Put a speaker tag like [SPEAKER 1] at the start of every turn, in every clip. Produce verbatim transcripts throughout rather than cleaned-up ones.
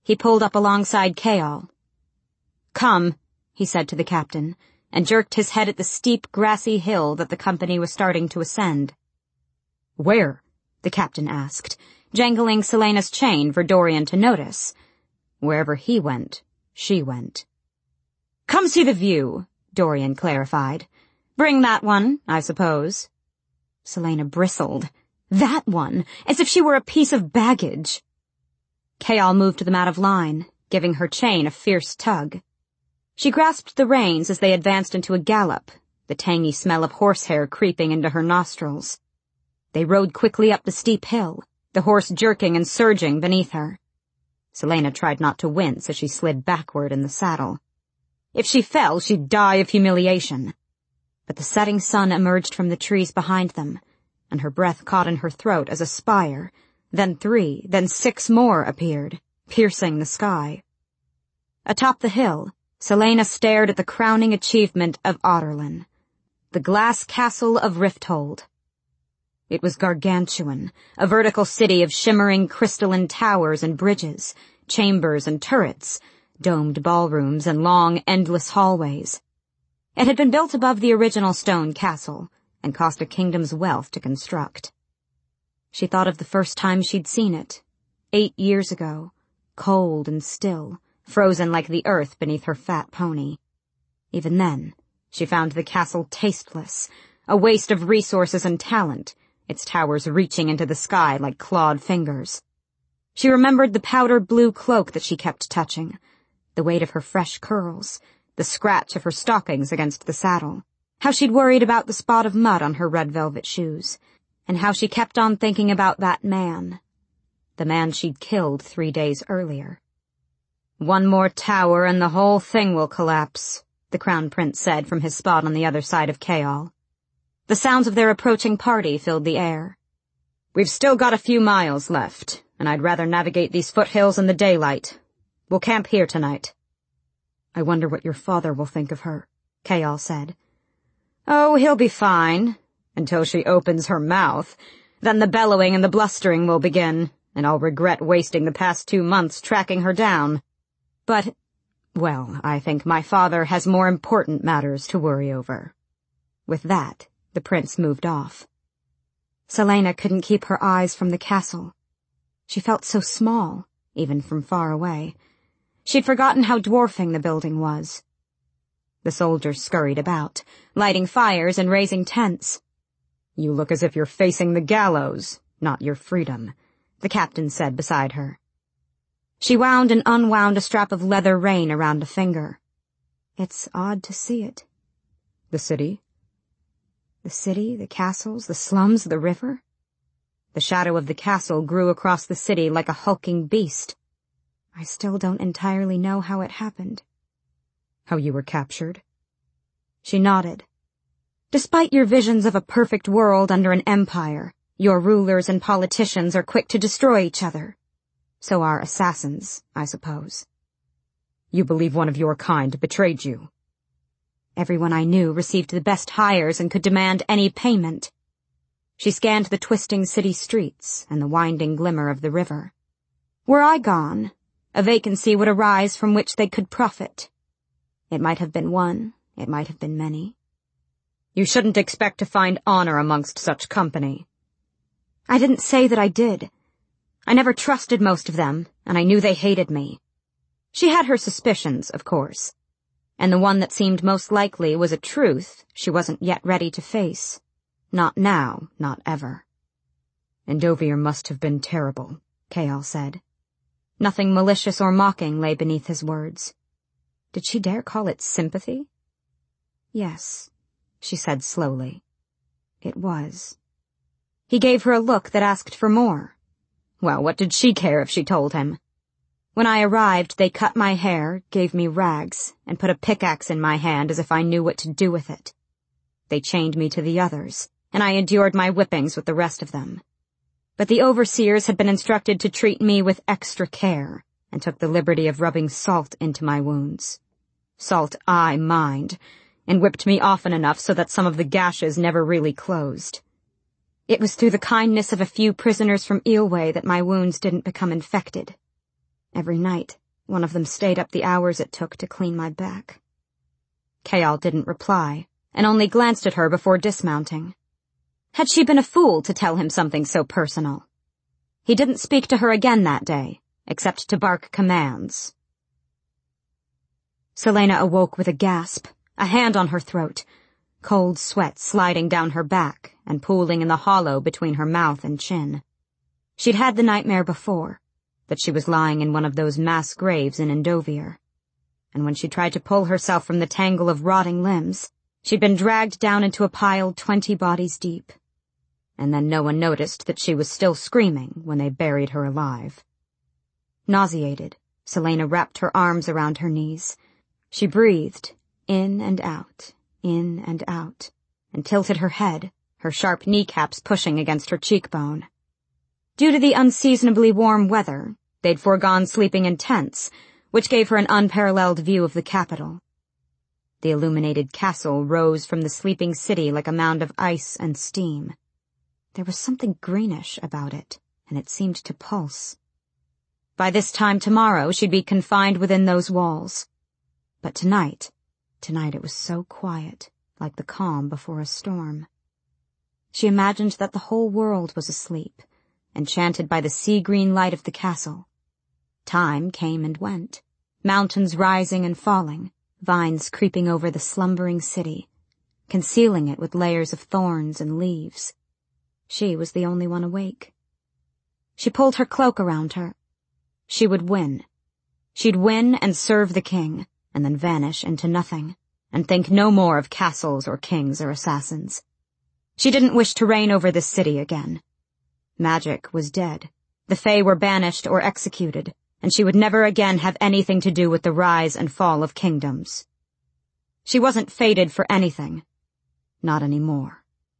[SPEAKER 1] He pulled up alongside Chaol. "Come," he said to the captain, and jerked his head at the steep, grassy hill that the company was starting to ascend. "Where?" the captain asked, jangling Celaena's chain for Dorian to notice. Wherever he went, she went. "Come see the view," Dorian clarified. "Bring that one, I suppose." Celaena bristled. That one, as if she were a piece of baggage. Chaol moved them out of line, giving her chain a fierce tug. She grasped the reins as they advanced into a gallop, the tangy smell of horsehair creeping into her nostrils. They rode quickly up the steep hill, the horse jerking and surging beneath her. Celaena tried not to wince as she slid backward in the saddle. If she fell, she'd die of humiliation. But the setting sun emerged from the trees behind them, and her breath caught in her throat as a spire, then three, then six more appeared, piercing the sky. Atop the hill, Celaena stared at the crowning achievement of Adarlan, the glass castle of Rifthold. It was gargantuan, a vertical city of shimmering crystalline towers and bridges, chambers and turrets, domed ballrooms and long, endless hallways. It had been built above the original stone castle, and cost a kingdom's wealth to construct. She thought of the first time she'd seen it, eight years ago, cold and still, frozen like the earth beneath her fat pony. Even then, she found the castle tasteless, a waste of resources and talent, its towers reaching into the sky like clawed fingers. She remembered the powdered blue cloak that she kept touching, the weight of her fresh curls, the scratch of her stockings against the saddle, how she'd worried about the spot of mud on her red velvet shoes, and how she kept on thinking about that man, the man she'd killed three days earlier. "One more tower and the whole thing will collapse," the Crown Prince said from his spot on the other side of Chaol. The sounds of their approaching party filled the air. "We've still got a few miles left, and I'd rather navigate these foothills in the daylight. We'll camp here tonight." "I wonder what your father will think of her," Chaol said. "Oh, he'll be fine, until she opens her mouth. Then the bellowing and the blustering will begin, and I'll regret wasting the past two months tracking her down. But, well, I think my father has more important matters to worry over." With that, the prince moved off. Celaena couldn't keep her eyes from the castle. She felt so small, even from far away. She'd forgotten how dwarfing the building was. The soldiers scurried about, lighting fires and raising tents. "You look as if you're facing the gallows, not your freedom," the captain said beside her. She wound and unwound a strap of leather rein around a finger. "It's odd to see it." "The city?" "The city, the castles, the slums, the river." The shadow of the castle grew across the city like a hulking beast. "I still don't entirely know how it happened." "How you were captured?" She nodded. "Despite your visions of a perfect world under an empire, your rulers and politicians are quick to destroy each other. So are assassins, I suppose." "You believe one of your kind betrayed you?" "Everyone I knew received the best hires and could demand any payment." She scanned the twisting city streets and the winding glimmer of the river. "Were I gone, a vacancy would arise from which they could profit. It might have been one, it might have been many." "You shouldn't expect to find honor amongst such company." "I didn't say that I did. I never trusted most of them, and I knew they hated me." She had her suspicions, of course, and the one that seemed most likely was a truth she wasn't yet ready to face. Not now, not ever. "Endovier must have been terrible," Chaol said. Nothing malicious or mocking lay beneath his words. Did she dare call it sympathy? "Yes," she said slowly. "It was." He gave her a look that asked for more. Well, what did she care if she told him? "When I arrived, they cut my hair, gave me rags, and put a pickaxe in my hand as if I knew what to do with it. They chained me to the others, and I endured my whippings with the rest of them. But the overseers had been instructed to treat me with extra care, and took the liberty of rubbing salt into my wounds. Salt I mined, and whipped me often enough so that some of the gashes never really closed. It was through the kindness of a few prisoners from Eelway that my wounds didn't become infected. Every night, one of them stayed up the hours it took to clean my back. Chaol didn't reply, and only glanced at her before dismounting. Had she been a fool to tell him something so personal? He didn't speak to her again that day, except to bark commands. Celaena awoke with a gasp, a hand on her throat, cold sweat sliding down her back and pooling in the hollow between her mouth and chin. She'd had the nightmare before, that she was lying in one of those mass graves in Endovier. And when she tried to pull herself from the tangle of rotting limbs, she'd been dragged down into a pile twenty bodies deep. And then no one noticed that she was still screaming when they buried her alive. Nauseated, Celaena wrapped her arms around her knees. She breathed, in and out, in and out, and tilted her head, her sharp kneecaps pushing against her cheekbone. Due to the unseasonably warm weather, they'd foregone sleeping in tents, which gave her an unparalleled view of the capital. The illuminated castle rose from the sleeping city like a mound of ice and steam. There was something greenish about it, and it seemed to pulse. By this time tomorrow she'd be confined within those walls. But tonight, tonight it was so quiet, like the calm before a storm. She imagined that the whole world was asleep, enchanted by the sea-green light of the castle. Time came and went, mountains rising and falling, vines creeping over the slumbering city, concealing it with layers of thorns and leaves. She was the only one awake. She pulled her cloak around her. She would win. She'd win and serve the king, and then vanish into nothing, and think no more of castles or kings or assassins. She didn't wish to reign over this city again. Magic was dead. The Fae were banished or executed, and she would never again have anything to do with the rise and fall of kingdoms. She wasn't fated for anything. Not anymore.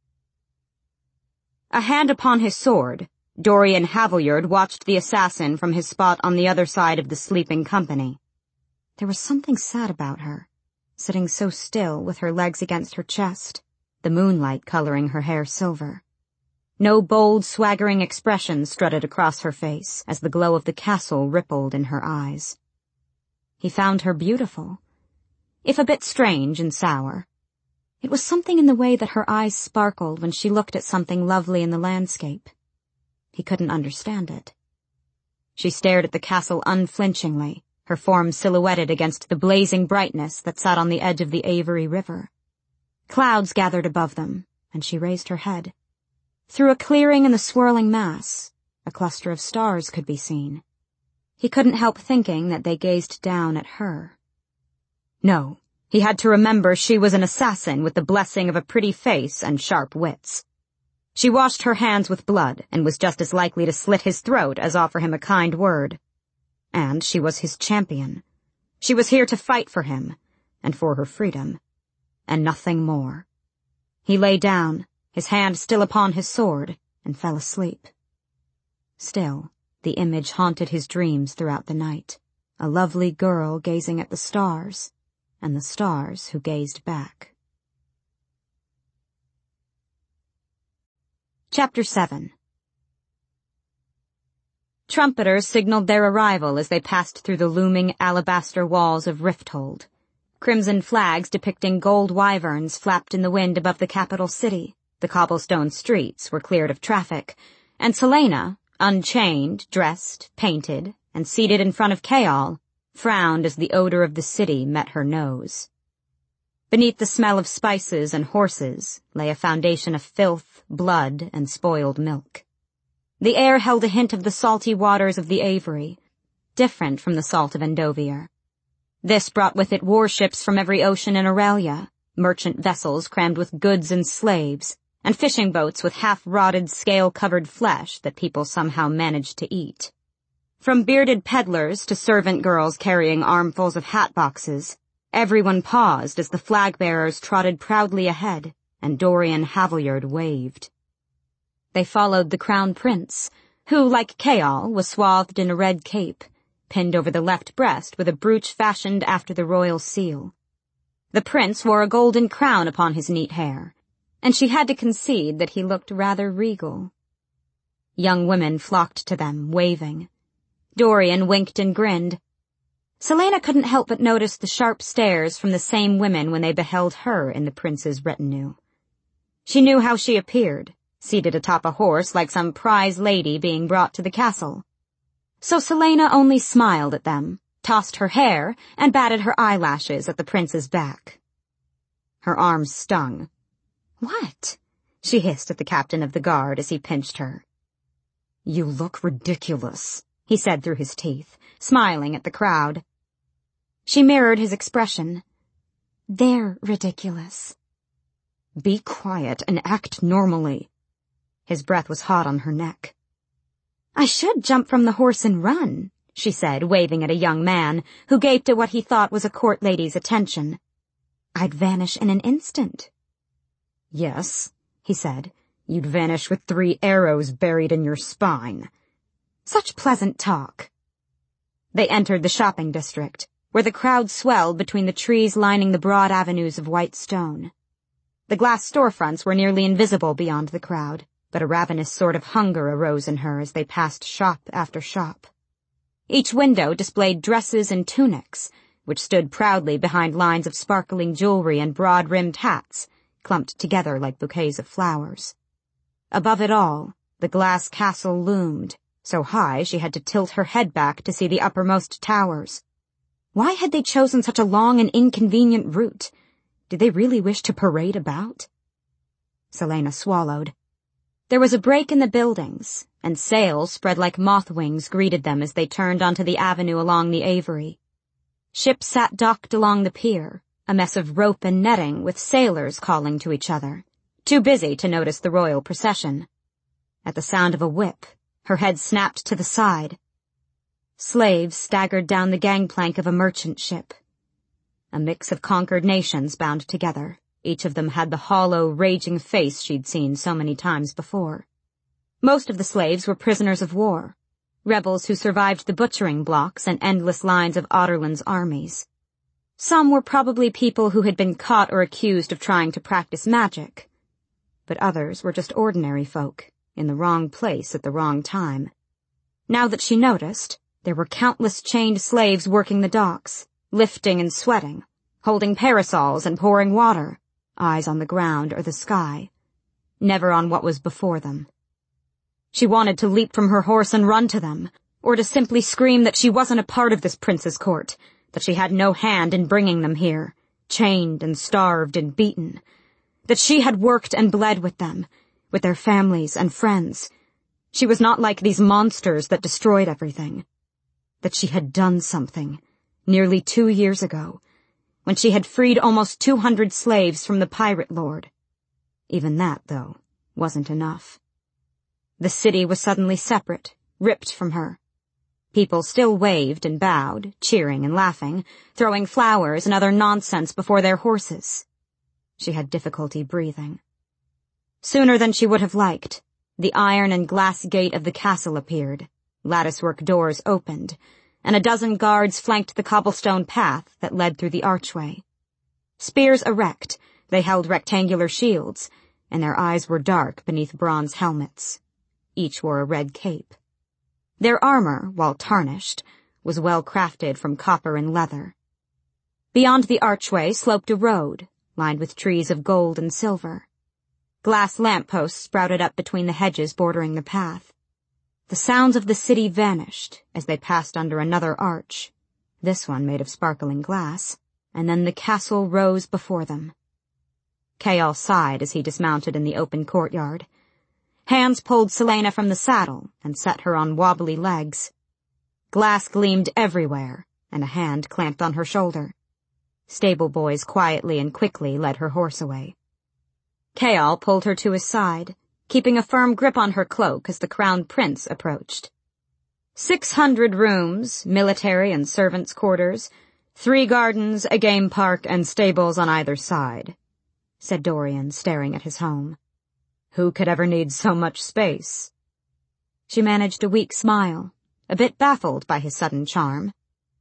[SPEAKER 1] A hand upon his sword, Dorian Haviljard watched the assassin from his spot on the other side of the sleeping company. There was something sad about her, sitting so still with her legs against her chest, the moonlight coloring her hair silver. No bold, swaggering expression strutted across her face as the glow of the castle rippled in her eyes. He found her beautiful, if a bit strange and sour. It was something in the way that her eyes sparkled when she looked at something lovely in the landscape. He couldn't understand it. She stared at the castle unflinchingly, her form silhouetted against the blazing brightness that sat on the edge of the Avery River. Clouds gathered above them, and she raised her head. Through a clearing in the swirling mass, a cluster of stars could be seen. He couldn't help thinking that they gazed down at her. No, he had to remember she was an assassin with the blessing of a pretty face and sharp wits. She washed her hands with blood and was just as likely to slit his throat as offer him a kind word. And she was his champion. She was here to fight for him, and for her freedom, and nothing more. He lay down, his hand still upon his sword, and fell asleep. Still, the image haunted his dreams throughout the night, a lovely girl gazing at the stars, and the stars who gazed back. Chapter seven. Trumpeters signaled their arrival as they passed through the looming alabaster walls of Rifthold. Crimson flags depicting gold wyverns flapped in the wind above the capital city. The cobblestone streets were cleared of traffic, and Celaena, unchained, dressed, painted, and seated in front of Chaol, frowned as the odor of the city met her nose. Beneath the smell of spices and horses lay a foundation of filth, blood, and spoiled milk. The air held a hint of the salty waters of the Avery, different from the salt of Endovier. This brought with it warships from every ocean in Aurelia, merchant vessels crammed with goods and slaves, and fishing boats with half-rotted, scale-covered flesh that people somehow managed to eat. From bearded peddlers to servant girls carrying armfuls of hat boxes, everyone paused as the flag-bearers trotted proudly ahead, and Dorian Haviljard waved. They followed the crown prince, who, like Chaol, was swathed in a red cape, pinned over the left breast with a brooch fashioned after the royal seal. The prince wore a golden crown upon his neat hair, and she had to concede that he looked rather regal. Young women flocked to them, waving. Dorian winked and grinned. Celaena couldn't help but notice the sharp stares from the same women when they beheld her in the prince's retinue. She knew how she appeared, seated atop a horse like some prize lady being brought to the castle. So Celaena only smiled at them, tossed her hair, and batted her eyelashes at the prince's back. Her arms stung. "What?" she hissed at the captain of the guard as he pinched her. "You look ridiculous," he said through his teeth, smiling at the crowd. She mirrored his expression. "They're ridiculous." "Be quiet and act normally." His breath was hot on her neck. "I should jump from the horse and run," she said, waving at a young man who gaped at what he thought was a court lady's attention. "I'd vanish in an instant." "Yes," he said, "you'd vanish with three arrows buried in your spine." "Such pleasant talk." They entered the shopping district, where the crowd swelled between the trees lining the broad avenues of white stone. The glass storefronts were nearly invisible beyond the crowd, but a ravenous sort of hunger arose in her as they passed shop after shop. Each window displayed dresses and tunics, which stood proudly behind lines of sparkling jewelry and broad-rimmed hats, clumped together like bouquets of flowers. Above it all, the glass castle loomed, so high she had to tilt her head back to see the uppermost towers. Why had they chosen such a long and inconvenient route? Did they really wish to parade about? Celaena swallowed. There was a break in the buildings, and sails spread like moth wings greeted them as they turned onto the avenue along the Avery. Ships sat docked along the pier, a mess of rope and netting with sailors calling to each other, too busy to notice the royal procession. At the sound of a whip, her head snapped to the side. Slaves staggered down the gangplank of a merchant ship. A mix of conquered nations bound together. Each of them had the hollow, raging face she'd seen so many times before. Most of the slaves were prisoners of war, rebels who survived the butchering blocks and endless lines of Otterland's armies. Some were probably people who had been caught or accused of trying to practice magic. But others were just ordinary folk, in the wrong place at the wrong time. Now that she noticed, there were countless chained slaves working the docks, lifting and sweating, holding parasols and pouring water, eyes on the ground or the sky, never on what was before them. She wanted to leap from her horse and run to them, or to simply scream that she wasn't a part of this prince's court, that she had no hand in bringing them here, chained and starved and beaten, that she had worked and bled with them, with their families and friends. She was not like these monsters that destroyed everything. That she had done something, nearly two years ago, when she had freed almost two hundred slaves from the pirate lord. Even that, though, wasn't enough. The city was suddenly separate, ripped from her. People still waved and bowed, cheering and laughing, throwing flowers and other nonsense before their horses. She had difficulty breathing. Sooner than she would have liked, the iron and glass gate of the castle appeared, latticework doors opened, and a dozen guards flanked the cobblestone path that led through the archway. Spears erect, they held rectangular shields, and their eyes were dark beneath bronze helmets. Each wore a red cape. Their armor, while tarnished, was well crafted from copper and leather. Beyond the archway sloped a road, lined with trees of gold and silver. Glass lampposts sprouted up between the hedges bordering the path. The sounds of the city vanished as they passed under another arch, this one made of sparkling glass, and then the castle rose before them. Chaol sighed as he dismounted in the open courtyard. Hands pulled Celaena from the saddle and set her on wobbly legs. Glass gleamed everywhere, and a hand clamped on her shoulder. Stable boys quietly and quickly led her horse away. Chaol pulled her to his side, keeping a firm grip on her cloak as the crown prince approached. Six hundred rooms, military and servants' quarters, three gardens, a game park, and stables on either side, said Dorian, staring at his home. Who could ever need so much space? She managed a weak smile, a bit baffled by his sudden charm.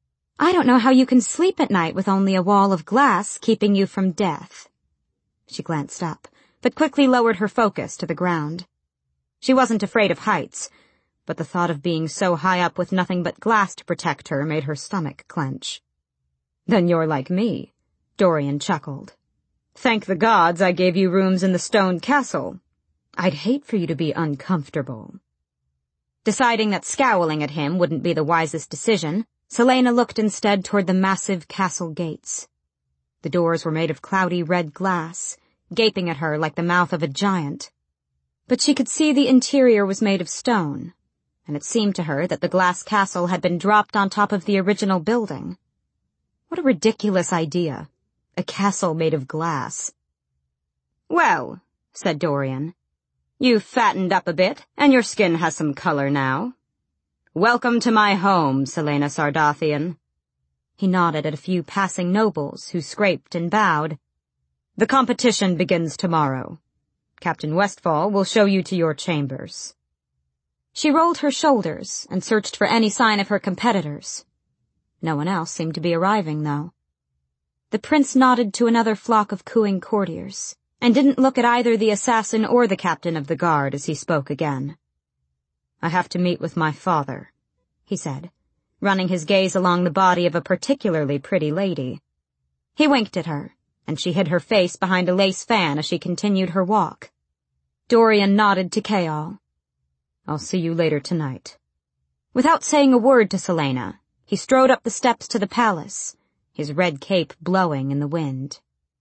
[SPEAKER 1] I don't know how you can sleep at night with only a wall of glass keeping you from death. She glanced up, but quickly lowered her focus to the ground. She wasn't afraid of heights, but the thought of being so high up with nothing but glass to protect her made her stomach clench. "Then you're like me," Dorian chuckled. "Thank the gods I gave you rooms in the stone castle. I'd hate for you to be uncomfortable." Deciding that scowling at him wouldn't be the wisest decision, Celaena looked instead toward the massive castle gates. The doors were made of cloudy red glass, gaping at her like the mouth of a giant. But she could see the interior was made of stone, and it seemed to her that the glass castle had been dropped on top of the original building. What a ridiculous idea. A castle made of glass. "Well," said Dorian, "you've fattened up a bit, and your skin has some color now. Welcome to my home, Celaena Sardathian." He nodded at a few passing nobles who scraped and bowed. "The competition begins tomorrow. Captain Westfall will show you to your chambers." She rolled her shoulders and searched for any sign of her competitors. No one else seemed to be arriving, though. The prince nodded to another flock of cooing courtiers, and didn't look at either the assassin or the captain of the guard as he spoke again. "I have to meet with my father," he said, running his gaze along the body of a particularly pretty lady. He winked at her, and she hid her face behind a lace fan as she continued her walk. Dorian nodded to Chaol. "I'll see you later tonight." Without saying a word to Celaena, he strode up the steps to the palace, his red cape blowing in the wind.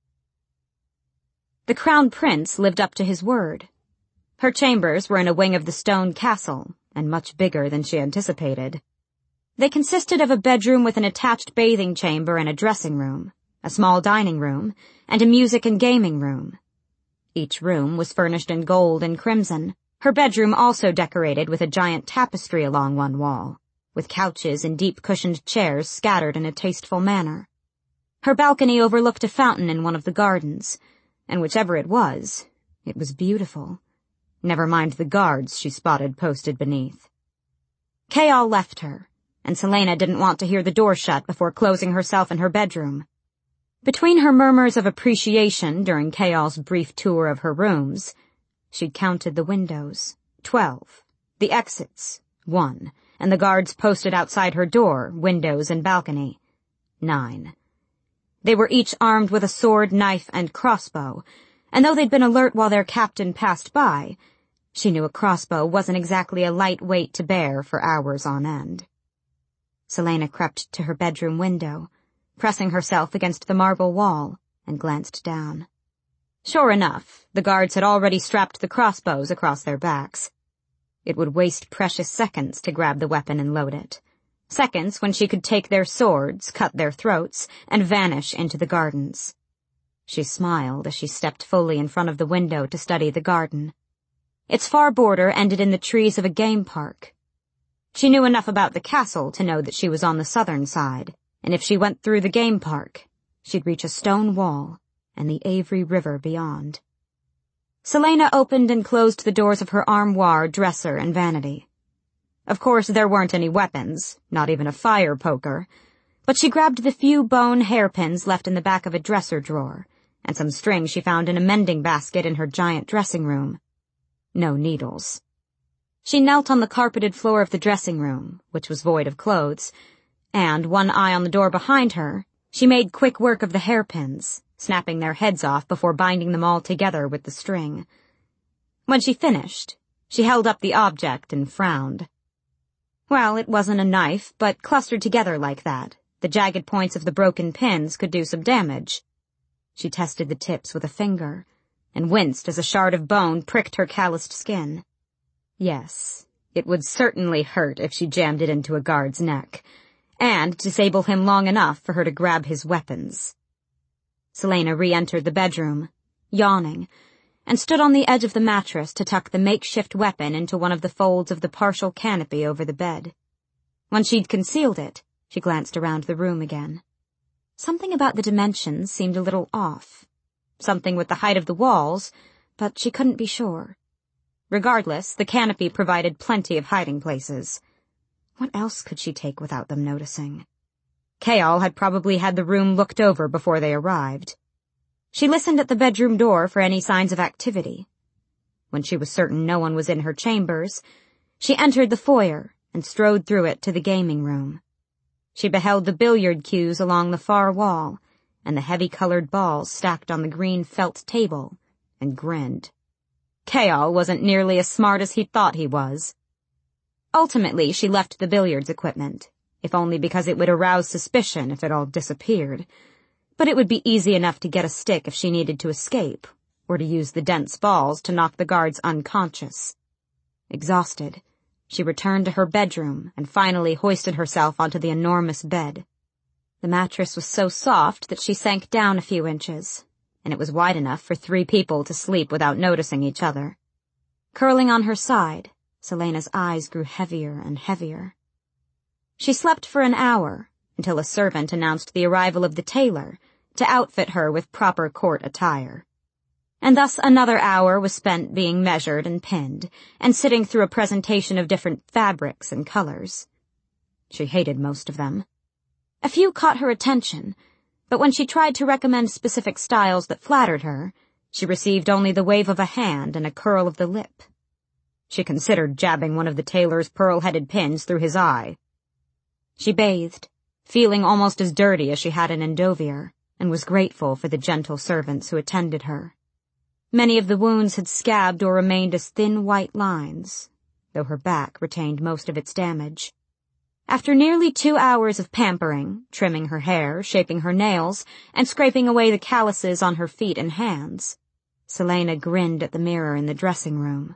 [SPEAKER 1] The crown prince lived up to his word. Her chambers were in a wing of the stone castle, and much bigger than she anticipated. They consisted of a bedroom with an attached bathing chamber and a dressing room, a small dining room, and a music and gaming room. Each room was furnished in gold and crimson, her bedroom also decorated with a giant tapestry along one wall, with couches and deep-cushioned chairs scattered in a tasteful manner. Her balcony overlooked a fountain in one of the gardens, and whichever it was, it was beautiful. Never mind the guards she spotted posted beneath. Chaol left her, and Celaena didn't want to hear the door shut before closing herself in her bedroom. Between her murmurs of appreciation during Chaol's brief tour of her rooms, she'd counted the windows, twelve, the exits, one, and the guards posted outside her door, windows and balcony, nine. They were each armed with a sword, knife, and crossbow, and though they'd been alert while their captain passed by, she knew a crossbow wasn't exactly a light weight to bear for hours on end. Celaena crept to her bedroom window, pressing herself against the marble wall, and glanced down. Sure enough, the guards had already strapped the crossbows across their backs. It would waste precious seconds to grab the weapon and load it. Seconds when she could take their swords, cut their throats, and vanish into the gardens. She smiled as she stepped fully in front of the window to study the garden. Its far border ended in the trees of a game park. She knew enough about the castle to know that she was on the southern side, and if she went through the game park, she'd reach a stone wall and the Avery River beyond. Celaena opened and closed the doors of her armoire, dresser, and vanity. Of course, there weren't any weapons, not even a fire poker, but she grabbed the few bone hairpins left in the back of a dresser drawer, and some string she found in a mending basket in her giant dressing room. No needles. She knelt on the carpeted floor of the dressing room, which was void of clothes, and, one eye on the door behind her, she made quick work of the hairpins, snapping their heads off before binding them all together with the string. When she finished, she held up the object and frowned. Well, it wasn't a knife, but clustered together like that, the jagged points of the broken pins could do some damage. She tested the tips with a finger, and winced as a shard of bone pricked her calloused skin. Yes, it would certainly hurt if she jammed it into a guard's neck, and disable him long enough for her to grab his weapons. Celaena re-entered the bedroom, yawning, and stood on the edge of the mattress to tuck the makeshift weapon into one of the folds of the partial canopy over the bed. When she'd concealed it, she glanced around the room again. Something about the dimensions seemed a little off. Something with the height of the walls, but she couldn't be sure. Regardless, the canopy provided plenty of hiding places. What else could she take without them noticing? Chaol had probably had the room looked over before they arrived. She listened at the bedroom door for any signs of activity. When she was certain no one was in her chambers, She entered the foyer and strode through it to the gaming room. She beheld the billiard cues along the far wall and the heavy-colored balls stacked on the green felt table, and grinned. Chaol wasn't nearly as smart as he thought he was. Ultimately, she left the billiards equipment, if only because it would arouse suspicion if it all disappeared. But it would be easy enough to get a stick if she needed to escape, or to use the dense balls to knock the guards unconscious. Exhausted, she returned to her bedroom and finally hoisted herself onto the enormous bed. The mattress was so soft that she sank down a few inches, and it was wide enough for three people to sleep without noticing each other. Curling on her side, Celaena's eyes grew heavier and heavier. She slept for an hour, until a servant announced the arrival of the tailor to outfit her with proper court attire. And thus another hour was spent being measured and pinned, and sitting through a presentation of different fabrics and colors. She hated most of them. A few caught her attention, but when she tried to recommend specific styles that flattered her, she received only the wave of a hand and a curl of the lip. She considered jabbing one of the tailor's pearl-headed pins through his eye. She bathed, feeling almost as dirty as she had in Endovier, and was grateful for the gentle servants who attended her. Many of the wounds had scabbed or remained as thin white lines, though her back retained most of its damage. After nearly two hours of pampering, trimming her hair, shaping her nails, and scraping away the calluses on her feet and hands, Celaena grinned at the mirror in the dressing room.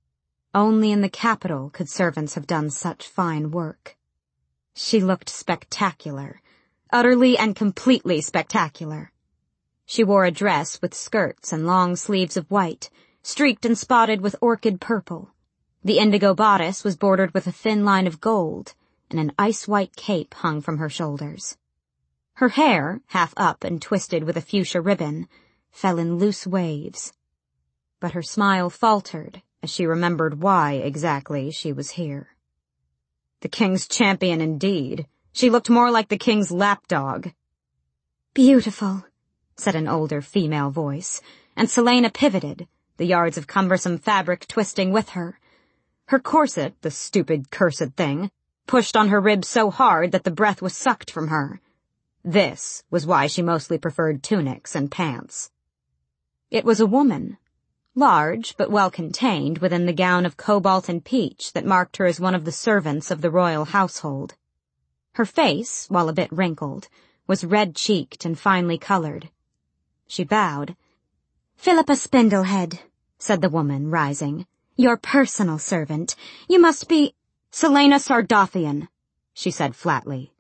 [SPEAKER 1] Only in the capital could servants have done such fine work. She looked spectacular, utterly and completely spectacular. She wore a dress with skirts and long sleeves of white, streaked and spotted with orchid purple. The indigo bodice was bordered with a thin line of gold, and an ice-white cape hung from her shoulders. Her hair, half up and twisted with a fuchsia ribbon, fell in loose waves. But her smile faltered as she remembered why exactly she was here. The king's champion indeed. She looked more like the king's lapdog.
[SPEAKER 2] Beautiful,
[SPEAKER 1] said an older female voice, and Celaena pivoted, the yards of cumbersome fabric twisting with her. Her corset, the stupid, cursed thing, pushed on her ribs so hard that the breath was sucked from her. This was why she mostly preferred tunics and pants. It was a woman, large but well contained within the gown of cobalt and peach that marked her as one of the servants of the royal household. Her face, while a bit wrinkled, was red-cheeked and finely colored. She bowed.
[SPEAKER 2] "Philippa Spindlehead," said the woman, rising. "Your personal servant. You must be—"
[SPEAKER 1] "Celaena Sardothien," she said flatly.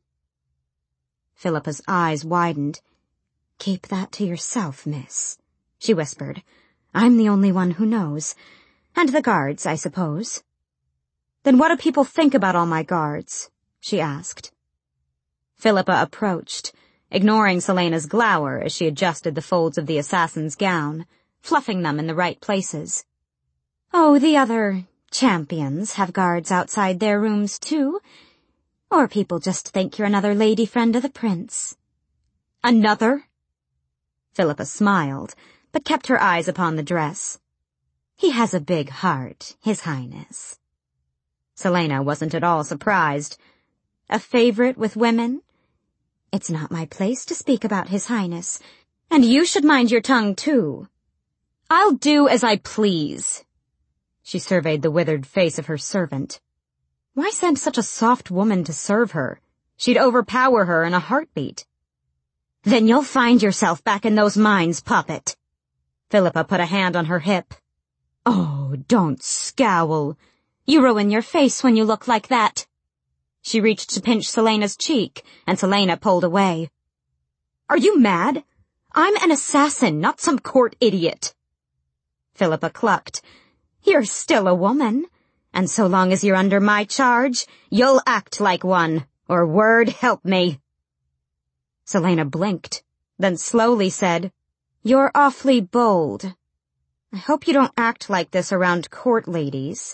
[SPEAKER 2] Philippa's eyes widened. "Keep that to yourself, miss," she whispered. "I'm the only one who knows. And the guards, I suppose."
[SPEAKER 1] "Then what do people think about all my guards?" she asked. Philippa approached, ignoring Celaena's glower as she adjusted the folds of the assassin's gown, fluffing them in the right places.
[SPEAKER 2] "Oh, the other champions have guards outside their rooms, too. Or people just think you're another lady friend of the prince."
[SPEAKER 1] "Another?"
[SPEAKER 2] Philippa smiled, but kept her eyes upon the dress. "He has a big heart, His Highness."
[SPEAKER 1] Celaena wasn't at all surprised. A favorite with women?
[SPEAKER 2] "It's not my place to speak about His Highness,
[SPEAKER 1] and you should mind your tongue, too." "I'll do as I please." She surveyed the withered face of her servant. Why send such a soft woman to serve her? She'd overpower her in a heartbeat.
[SPEAKER 2] "Then you'll find yourself back in those mines, puppet."
[SPEAKER 1] Philippa put a hand on her hip. "Oh, don't scowl. You ruin your face when you look like that." She reached to pinch Celaena's cheek, and Celaena pulled away. "Are you mad? I'm an assassin, not some court idiot." Philippa clucked. "You're still a woman, and so long as you're under my charge, you'll act like one, or word help me." Celaena blinked, then slowly said, "You're awfully bold. I hope you don't act like this around court ladies."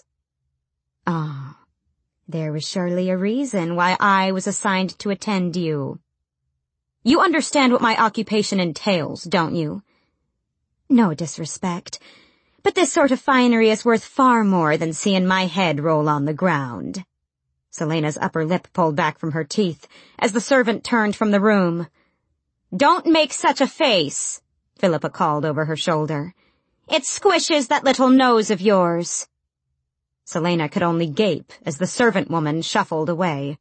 [SPEAKER 2] Ah, there was surely a reason why I was assigned to attend you.
[SPEAKER 1] You understand what my occupation entails, don't you?
[SPEAKER 2] No disrespect, but this sort of finery is worth far more than seeing my head roll on the ground." Celaena's upper lip pulled back from her teeth as the servant turned from the room. "Don't make such a face," Philippa called over her shoulder. "It squishes that little nose of yours." Celaena could only gape as the servant woman shuffled away.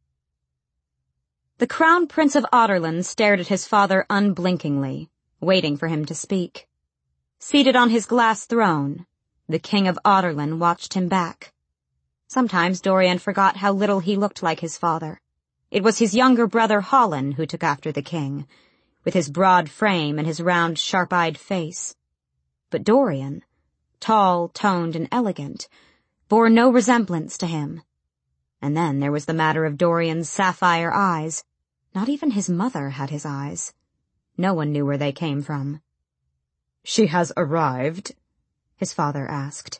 [SPEAKER 2] The Crown Prince of Adarlan stared at his father unblinkingly, waiting for him to speak. Seated on his glass throne, the King of Adarlan watched him back. Sometimes Dorian forgot how little he looked like his father. It was his younger brother Hollin who took after the king, with his broad frame and his round, sharp-eyed face. But Dorian, tall, toned, and elegant, bore no resemblance to him. And then there was the matter of Dorian's sapphire eyes. Not even his mother had his eyes. No one knew where they came from. "She has arrived?" his father asked.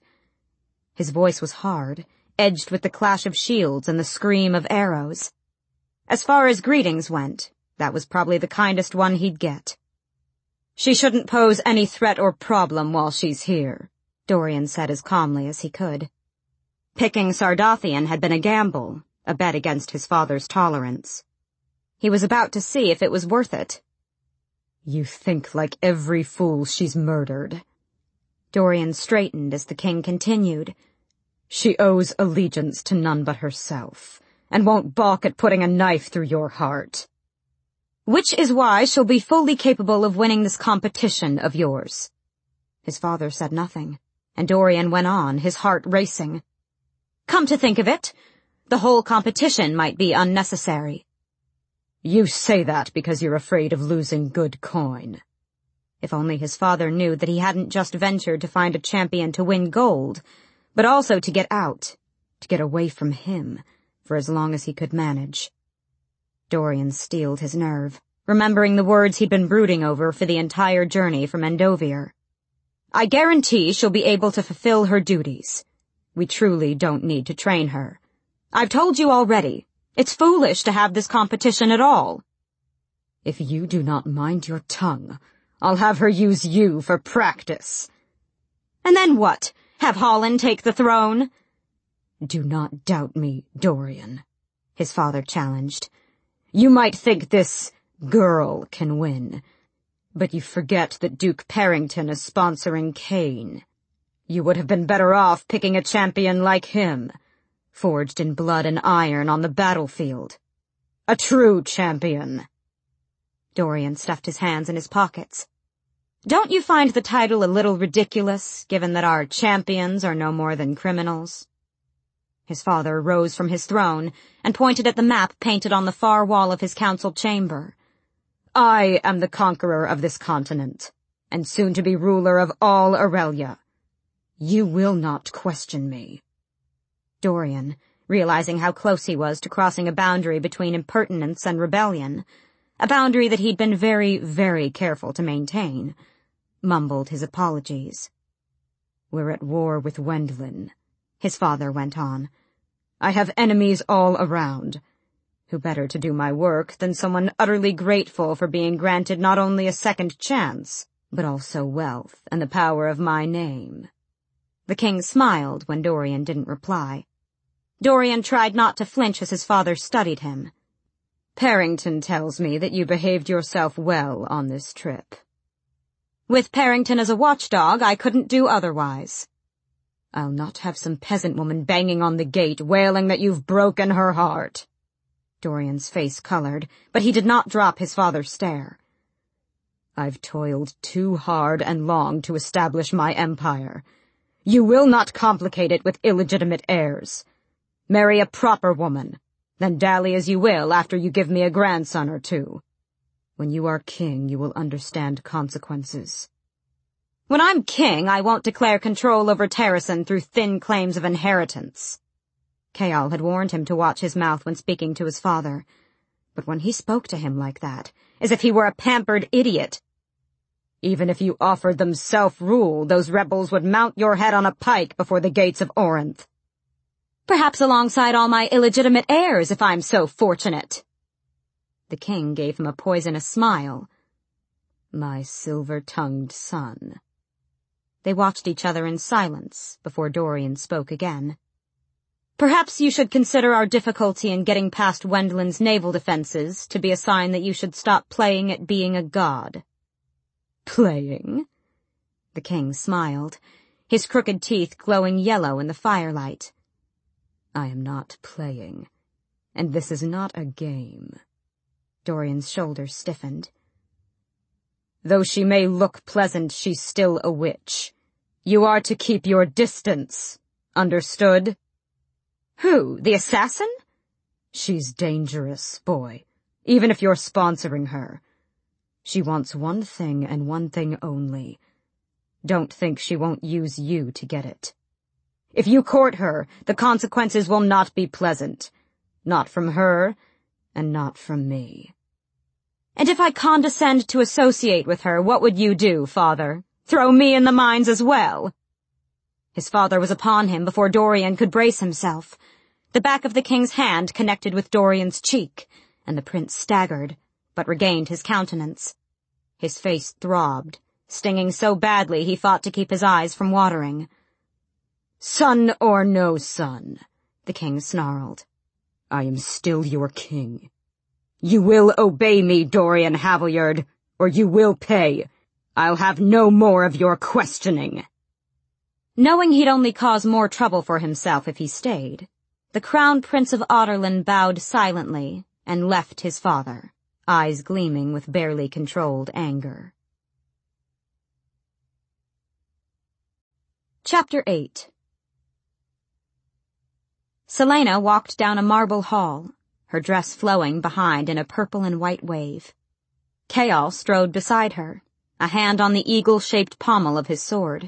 [SPEAKER 2] His voice was hard, edged with the clash of shields and the scream of arrows. As far as greetings went, that was probably the kindest one he'd get. "She shouldn't pose any threat or problem while she's here," Dorian said as calmly as he could. Picking Sardathian had been a gamble, a bet against his father's tolerance. He was about to see if it was worth it. "You think like every fool she's murdered." Dorian straightened as the king continued. "She owes allegiance to none but herself, and won't balk at putting a knife through your heart. Which is why she'll be fully capable of winning this competition of yours." His father said nothing, and Dorian went on, his heart racing. "Come to think of it, the whole competition might be unnecessary." "You say that because you're afraid of losing good coin." If only his father knew that he hadn't just ventured to find a champion to win gold, but also to get out, to get away from him, for as long as he could manage. Dorian steeled his nerve, remembering the words he'd been brooding over for the entire journey from Endovier. "I guarantee she'll be able to fulfill her duties. We truly don't need to train her. I've told you already, it's foolish to have this competition at all." "If you do not mind your tongue, I'll have her use you for practice." "And then what? Have Hollin take the throne?" "Do not doubt me, Dorian," his father challenged. "You might think this girl can win, but you forget that Duke Parrington is sponsoring Kane. You would have been better off picking a champion like him, forged in blood and iron on the battlefield. A true champion." Dorian stuffed his hands in his pockets. "Don't you find the title a little ridiculous, given that our champions are no more than criminals?" His father rose from his throne and pointed at the map painted on the far wall of his council chamber. "I am the conqueror of this continent, and soon to be ruler of all Aurelia. You will not question me." Dorian, realizing how close he was to crossing a boundary between impertinence and rebellion, a boundary that he'd been very, very careful to maintain, mumbled his apologies. "We're at war with Wendlin," his father went on. "I have enemies all around. Who better to do my work than someone utterly grateful for being granted not only a second chance, but also wealth and the power of my name?" The king smiled when Dorian didn't reply. Dorian tried not to flinch as his father studied him. "Parrington tells me that you behaved yourself well on this trip." "With Parrington as a watchdog, I couldn't do otherwise." "I'll not have some peasant woman banging on the gate, wailing that you've broken her heart." Dorian's face colored, but he did not drop his father's stare. "I've toiled too hard and long to establish my empire. You will not complicate it with illegitimate heirs. Marry a proper woman, then dally as you will after you give me a grandson or two. When you are king, you will understand consequences." "When I'm king, I won't declare control over Terrasen through thin claims of inheritance." Chaol had warned him to watch his mouth when speaking to his father, but when he spoke to him like that, as if he were a pampered idiot, "Even if you offered them self-rule, those rebels would mount your head on a pike before the gates of Orinth." "Perhaps alongside all my illegitimate heirs, if I'm so fortunate." The king gave him a poisonous smile. "My silver-tongued son." They watched each other in silence before Dorian spoke again. Perhaps you should consider our difficulty in getting past Wendlin's naval defenses to be a sign that you should stop playing at being a god.
[SPEAKER 1] Playing?
[SPEAKER 2] The king smiled, his crooked teeth glowing yellow in the firelight.
[SPEAKER 1] I am not playing, and this is not a game.
[SPEAKER 2] Dorian's shoulders stiffened.
[SPEAKER 1] Though she may look pleasant, she's still a witch. You are to keep your distance. Understood?
[SPEAKER 2] Who, the assassin?
[SPEAKER 1] She's dangerous, boy, even if you're sponsoring her. She wants one thing and one thing only. Don't think she won't use you to get it. If you court her, the consequences will not be pleasant. Not from her, and not from me.
[SPEAKER 2] And if I condescend to associate with her, what would you do, father? Throw me in the mines as well? His father was upon him before Dorian could brace himself. The back of the king's hand connected with Dorian's cheek, and the prince staggered, but regained his countenance. His face throbbed, stinging so badly he fought to keep his eyes from watering.
[SPEAKER 1] Son or no son,
[SPEAKER 2] the king snarled.
[SPEAKER 1] I am still your king. You will obey me, Dorian Haviljard, or you will pay. I'll have no more of your questioning.
[SPEAKER 2] Knowing he'd only cause more trouble for himself if he stayed, the Crown Prince of Adarlan bowed silently and left his father, eyes gleaming with barely controlled anger. Chapter eight. Celaena walked down a marble hall, her dress flowing behind in a purple and white wave. Chaol strode beside her, a hand on the eagle-shaped pommel of his sword.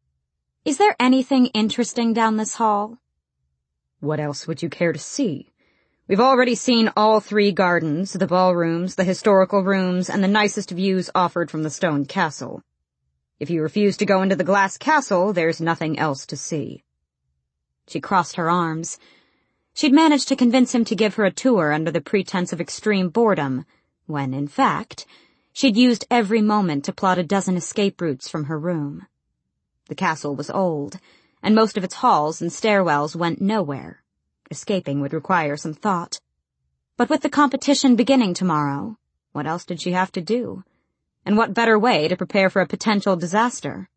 [SPEAKER 2] Is there anything interesting down this hall?
[SPEAKER 1] What else would you care to see? We've already seen all three gardens, the ballrooms, the historical rooms, and the nicest views offered from the stone castle. If you refuse to go into the glass castle, there's nothing else to see.
[SPEAKER 2] She crossed her arms. She'd managed to convince him to give her a tour under the pretense of extreme boredom, when, in fact, she'd used every moment to plot a dozen escape routes from her room. The castle was old, and most of its halls and stairwells went nowhere. Escaping would require some thought. But with the competition beginning tomorrow, what else did she have to do? And what better way to prepare for a potential disaster?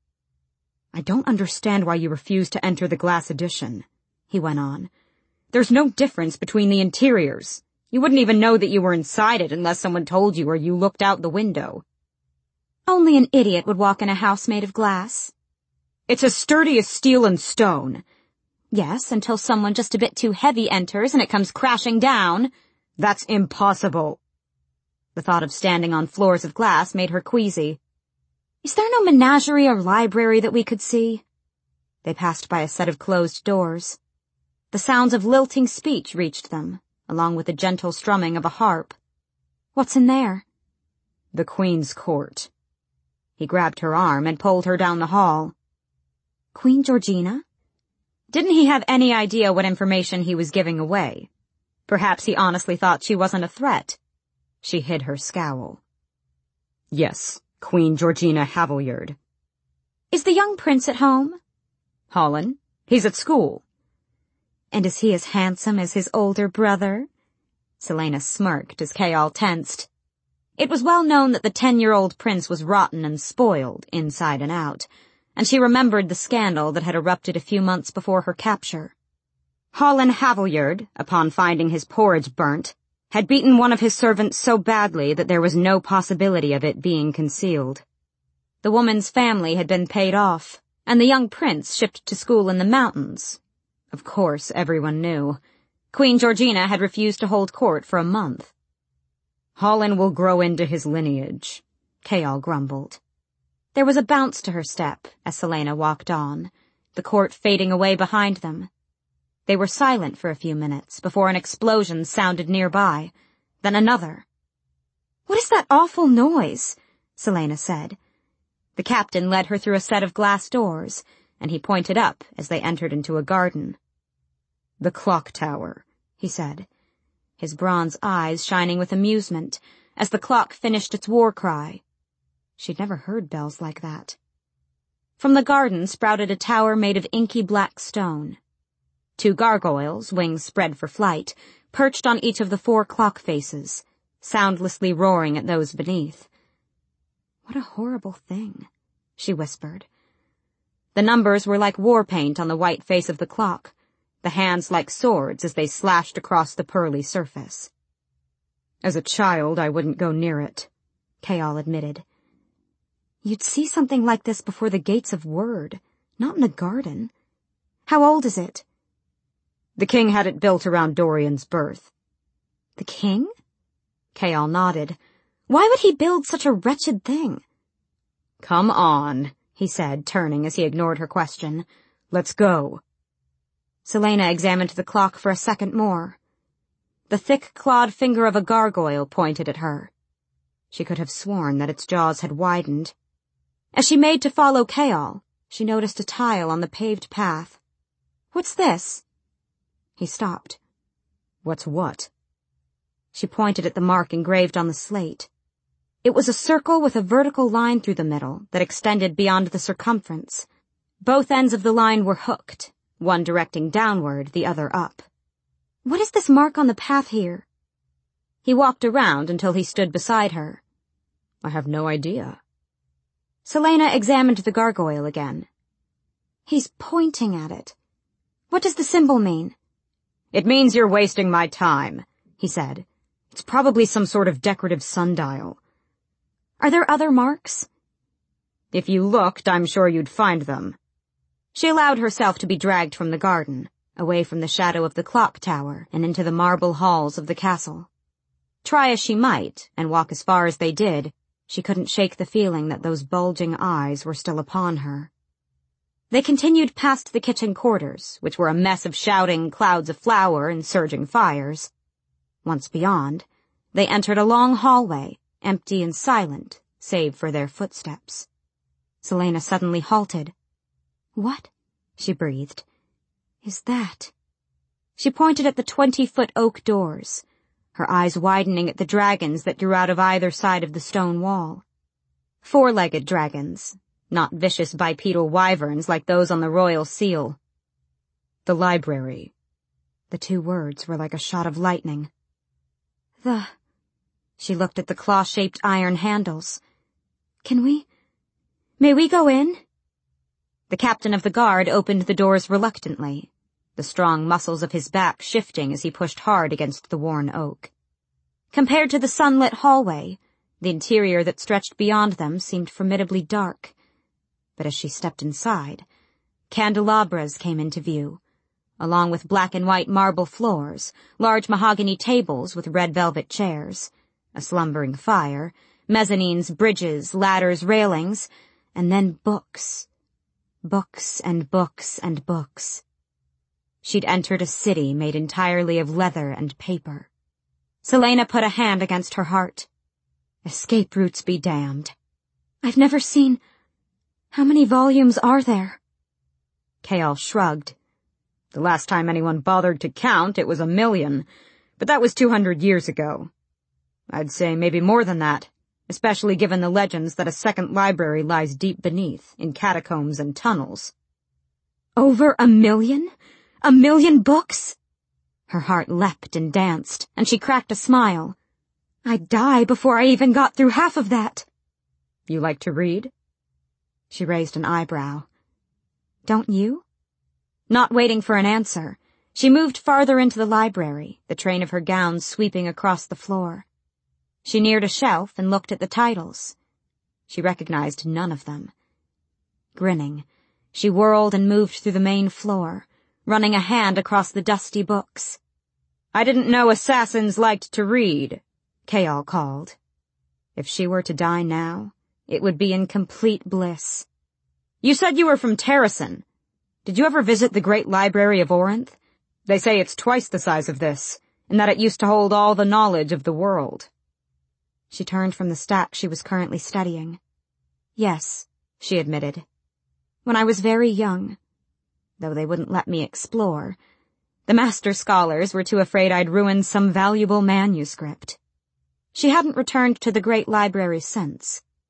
[SPEAKER 1] I don't understand why you refuse to enter the glass edition, he went on. There's no difference between the interiors. You wouldn't even know that you were inside it unless someone told you or you looked out the window.
[SPEAKER 2] Only an idiot would walk in a house made of glass.
[SPEAKER 1] It's as sturdy as steel and stone.
[SPEAKER 2] Yes, until someone just a bit too heavy enters and it comes crashing down.
[SPEAKER 1] That's impossible.
[SPEAKER 2] The thought of standing on floors of glass made her queasy. Is there no menagerie or library that we could see? They passed by a set of closed doors. The sounds of lilting speech reached them, along with the gentle strumming of a harp. What's in there?
[SPEAKER 1] The Queen's court.
[SPEAKER 2] He grabbed her arm and pulled her down the hall. Queen Georgina? Didn't he have any idea what information he was giving away? Perhaps he honestly thought she wasn't a threat. She hid her scowl.
[SPEAKER 1] Yes, Queen Georgina Haviljard.
[SPEAKER 2] Is the young prince at home?
[SPEAKER 1] Hollin? He's at school.
[SPEAKER 2] And is he as handsome as his older brother? Celaena smirked as Chaol tensed. It was well known that the ten-year-old prince was rotten and spoiled, inside and out, and she remembered the scandal that had erupted a few months before her capture.
[SPEAKER 1] Hollin Haviljard, upon finding his porridge burnt, had beaten one of his servants so badly that there was no possibility of it being concealed.
[SPEAKER 2] The woman's family had been paid off, and the young prince shipped to school in the mountains. Of course, everyone knew. Queen Georgina had refused to hold court for a month.
[SPEAKER 1] Hollin will grow into his lineage,
[SPEAKER 2] Chaol grumbled. There was a bounce to her step as Celaena walked on, the court fading away behind them. They were silent for a few minutes before an explosion sounded nearby, then another. What is that awful noise? Celaena said. The captain led her through a set of glass doors, and he pointed up as they entered into a garden.
[SPEAKER 1] The clock tower, he said,
[SPEAKER 2] his bronze eyes shining with amusement as the clock finished its war cry. She'd never heard bells like that. From the garden sprouted a tower made of inky black stone. Two gargoyles, wings spread for flight, perched on each of the four clock faces, soundlessly roaring at those beneath. "What a horrible thing," she whispered. The numbers were like war paint on the white face of the clock, the hands like swords as they slashed across the pearly surface. "As a child, I wouldn't go near it," Kayal admitted. "You'd see something like this before the gates of Wyrd, not in a garden. How old is it?" "The king had it built around Dorian's birth." "The king?" Kayal nodded. "Why would he build such a wretched thing?" "Come on," he said, turning as he ignored her question. "Let's go." Selena examined the clock for a second more. The thick clawed finger of a gargoyle pointed at her. She could have sworn that its jaws had widened. As she made to follow Kayal, she noticed a tile on the paved path. "What's this?" He stopped. "What's what?" She pointed at the mark engraved on the slate. It was a circle with a vertical line through the middle that extended beyond the circumference. Both ends of the line were hooked, one directing downward, the other up. "What is this mark on the path here?" He walked around until he stood beside her. "I have no idea." Selena examined the gargoyle again. "He's pointing at it. What does the symbol mean?" "It means you're wasting my time," he said. "It's probably some sort of decorative sundial." "Are there other marks?" "If you looked, I'm sure you'd find them." She allowed herself to be dragged from the garden, away from the shadow of the clock tower and into the marble halls of the castle. Try as she might, and walk as far as they did, she couldn't shake the feeling that those bulging eyes were still upon her. They continued past the kitchen quarters, which were a mess of shouting clouds of flour and surging fires. Once beyond, they entered a long hallway, empty and silent, save for their footsteps. Selena suddenly halted. "What?" she breathed. "Is that?" She pointed at the twenty-foot oak doors, her eyes widening at the dragons that grew out of either side of the stone wall. Four-legged dragons, not vicious bipedal wyverns like those on the royal seal. "The library." The two words were like a shot of lightning. The... She looked at the claw-shaped iron handles. "Can we... May we go in?" The captain of the guard opened the doors reluctantly, the strong muscles of his back shifting as he pushed hard against the worn oak. Compared to the sunlit hallway, the interior that stretched beyond them seemed formidably dark. But as she stepped inside, candelabras came into view, along with black and white marble floors, large mahogany tables with red velvet chairs, a slumbering fire, mezzanines, bridges, ladders, railings, and then books. Books and books and books. She'd entered a city made entirely of leather and paper. Selena put a hand against her heart. Escape routes be damned. "I've never seen... How many volumes are there?" Kayal shrugged. "The last time anyone bothered to count, it was a million, but that was two hundred years ago. I'd say maybe more than that, especially given the legends that a second library lies deep beneath, in catacombs and tunnels." "Over a million? A million books?" Her heart leapt and danced, and she cracked a smile. "I'd die before I even got through half of that." "You like to read?" She raised an eyebrow. "Don't you?" Not waiting for an answer, she moved farther into the library, the train of her gown sweeping across the floor. She neared a shelf and looked at the titles. She recognized none of them. Grinning, she whirled and moved through the main floor, running a hand across the dusty books. "I didn't know assassins liked to read," Kayal called. If she were to die now, it would be in complete bliss. "You said you were from Terrasen. Did you ever visit the Great Library of Orinth? They say it's twice the size of this, and that it used to hold all the knowledge of the world." She turned from the stack she was currently studying. "Yes," she admitted. "When I was very young, though they wouldn't let me explore. The master scholars were too afraid I'd ruin some valuable manuscript." She hadn't returned to the Great Library since,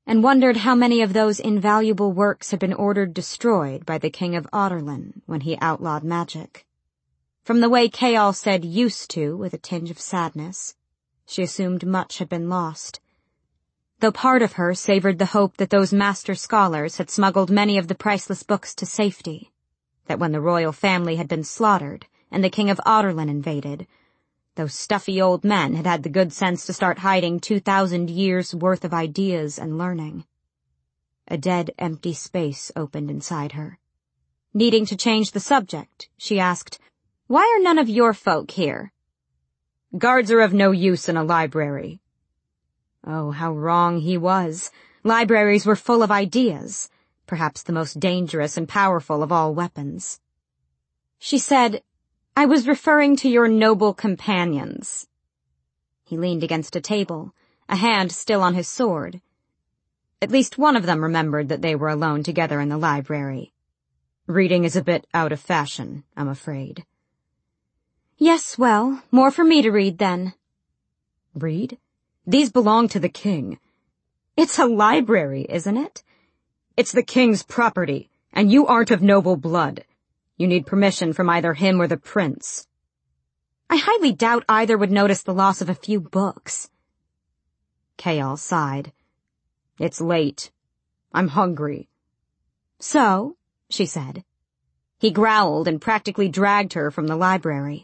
[SPEAKER 2] and wondered how many of those invaluable works had been ordered destroyed by the King of Adarlan when he outlawed magic. From the way Chaol said used to with a tinge of sadness, she assumed much had been lost, though part of her savored the hope that those master scholars had smuggled many of the priceless books to safety, that when the royal family had been slaughtered and the King of Adarlan invaded, those stuffy old men had had the good sense to start hiding two thousand years' worth of ideas and learning. A dead, empty space opened inside her. Needing to change the subject, she asked, "Why are none of your folk here?" "Guards are of no use in a library." Oh, how wrong he was. Libraries were full of ideas, perhaps the most dangerous and powerful of all weapons. She said, "I was referring to your noble companions." He leaned against a table, a hand still on his sword. At least one of them remembered that they were alone together in the library. "Reading is a bit out of fashion, I'm afraid." "Yes, well, more for me to read then." "Read? These belong to the king." "It's a library, isn't it?" "It's the king's property, and you aren't of noble blood. You need permission from either him or the prince." "I highly doubt either would notice the loss of a few books." Chaol sighed. "It's late. I'm hungry." "So?" she said. He growled and practically dragged her from the library.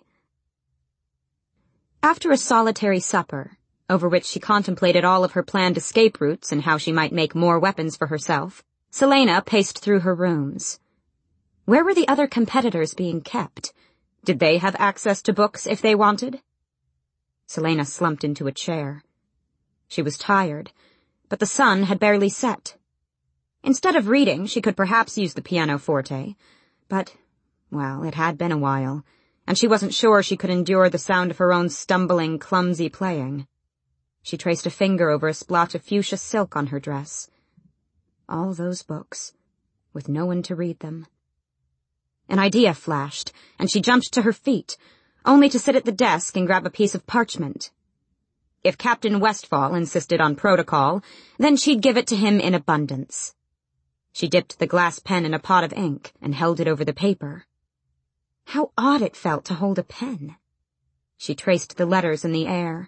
[SPEAKER 2] After a solitary supper, over which she contemplated all of her planned escape routes and how she might make more weapons for herself, Celaena paced through her rooms. Where were the other competitors being kept? Did they have access to books if they wanted? Celaena slumped into a chair. She was tired, but the sun had barely set. Instead of reading, she could perhaps use the pianoforte, but, well, it had been a while, and she wasn't sure she could endure the sound of her own stumbling, clumsy playing. She traced a finger over a splotch of fuchsia silk on her dress. All those books, with no one to read them. An idea flashed, and she jumped to her feet, only to sit at the desk and grab a piece of parchment. If Captain Westfall insisted on protocol, then she'd give it to him in abundance. She dipped the glass pen in a pot of ink and held it over the paper. How odd it felt to hold a pen. She traced the letters in the air.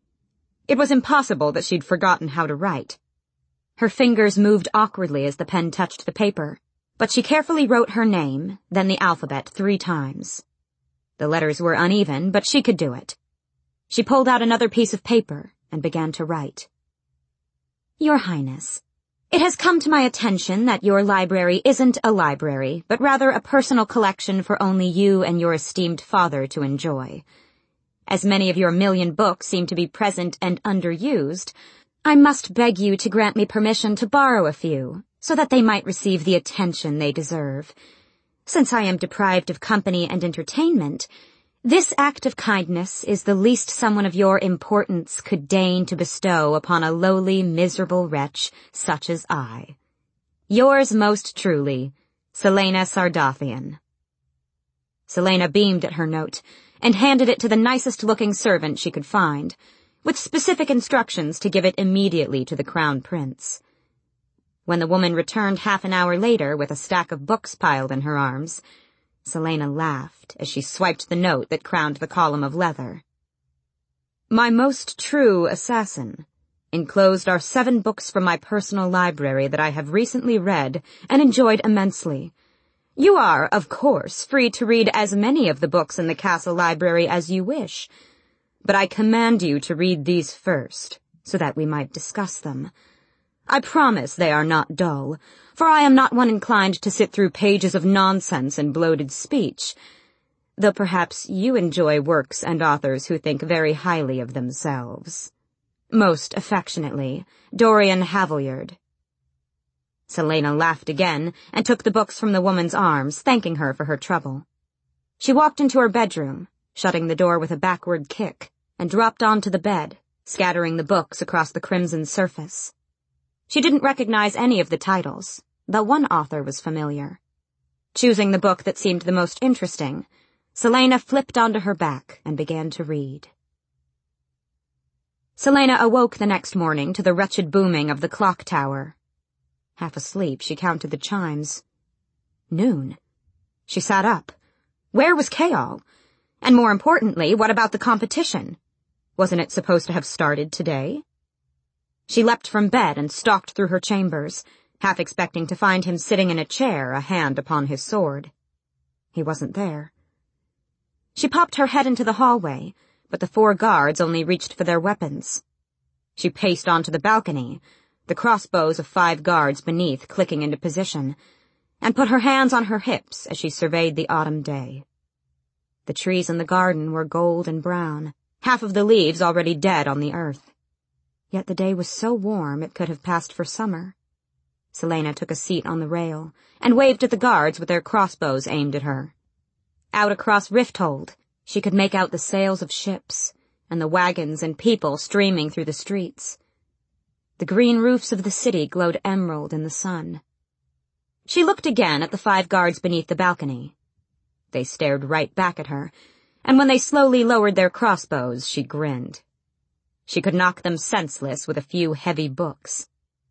[SPEAKER 2] It was impossible that she'd forgotten how to write. Her fingers moved awkwardly as the pen touched the paper, but she carefully wrote her name, then the alphabet three times. The letters were uneven, but she could do it. She pulled out another piece of paper and began to write. "Your Highness, it has come to my attention that your library isn't a library, but rather a personal collection for only you and your esteemed father to enjoy. As many of your million books seem to be present and underused, I must beg you to grant me permission to borrow a few, so that they might receive the attention they deserve. Since I am deprived of company and entertainment, this act of kindness is the least someone of your importance could deign to bestow upon a lowly, miserable wretch such as I. Yours most truly, Celaena Sardathian." Celaena beamed at her note and handed it to the nicest-looking servant she could find, with specific instructions to give it immediately to the Crown Prince. When the woman returned half an hour later with a stack of books piled in her arms, Celaena laughed as she swiped the note that crowned the column of leather. "My most true assassin, enclosed are seven books from my personal library that I have recently read and enjoyed immensely. You are, of course, free to read as many of the books in the castle library as you wish, but I command you to read these first, so that we might discuss them. I promise they are not dull, for I am not one inclined to sit through pages of nonsense and bloated speech, though perhaps you enjoy works and authors who think very highly of themselves. Most affectionately, Dorian Havilyard." Celaena laughed again and took the books from the woman's arms, thanking her for her trouble. She walked into her bedroom, shutting the door with a backward kick, and dropped onto the bed, scattering the books across the crimson surface. She didn't recognize any of the titles, though one author was familiar. Choosing the book that seemed the most interesting, Celaena flipped onto her back and began to read. Selena awoke the next morning to the wretched booming of the clock tower. Half asleep, she counted the chimes. Noon. She sat up. Where was Chaol? And more importantly, what about the competition? Wasn't it supposed to have started today? She leapt from bed and stalked through her chambers, half expecting to find him sitting in a chair, a hand upon his sword. He wasn't there. She popped her head into the hallway, but the four guards only reached for their weapons. She paced onto the balcony, the crossbows of five guards beneath clicking into position, and put her hands on her hips as she surveyed the autumn day. The trees in the garden were gold and brown, half of the leaves already dead on the earth. Yet the day was so warm it could have passed for summer. Selena took a seat on the rail and waved at the guards with their crossbows aimed at her. Out across Rifthold, she could make out the sails of ships and the wagons and people streaming through the streets. The green roofs of the city glowed emerald in the sun. She looked again at the five guards beneath the balcony. They stared right back at her, and when they slowly lowered their crossbows, she grinned. She could knock them senseless with a few heavy books.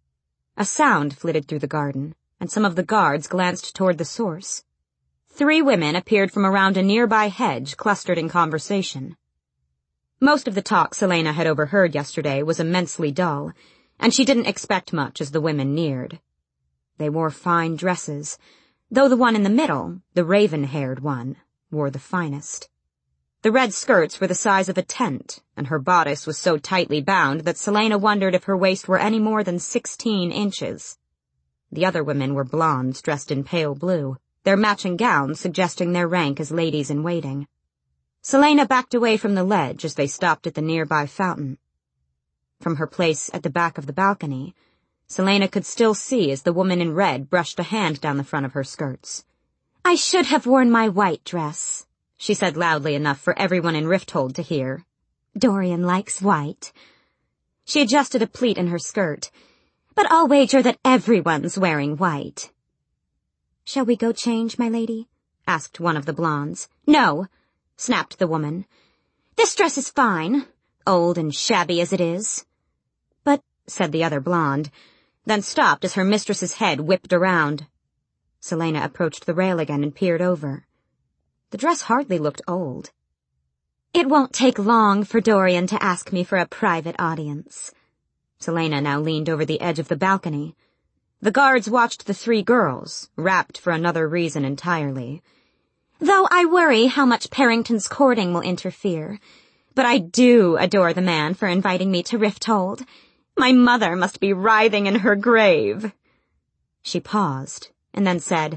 [SPEAKER 2] A sound flitted through the garden, and some of the guards glanced toward the source. Three women appeared from around a nearby hedge clustered in conversation. Most of the talk Selena had overheard yesterday was immensely dull, and she didn't expect much as the women neared. They wore fine dresses, though the one in the middle, the raven-haired one, wore the finest. The red skirts were the size of a tent, and her bodice was so tightly bound that Selena wondered if her waist were any more than sixteen inches. The other women were blondes dressed in pale blue, their matching gowns suggesting their rank as ladies-in-waiting. Selena backed away from the ledge as they stopped at the nearby fountain. From her place at the back of the balcony, Selena could still see as the woman in red brushed a hand down the front of her skirts. "I should have worn my white dress," she said loudly enough for everyone in Rifthold to hear. "Dorian likes white." She adjusted a pleat in her skirt. "But I'll wager that everyone's wearing white." "Shall we go change, my lady?" asked one of the blondes. "No," snapped the woman. "This dress is fine, old and shabby as it is." "But," said the other blonde, then stopped as her mistress's head whipped around. Selena approached the rail again and peered over. The dress hardly looked old. "It won't take long for Dorian to ask me for a private audience." Selena now leaned over the edge of the balcony. The guards watched the three girls, rapt for another reason entirely. "Though I worry how much Parrington's courting will interfere. But I do adore the man for inviting me to Rifthold. My mother must be writhing in her grave." She paused, and then said,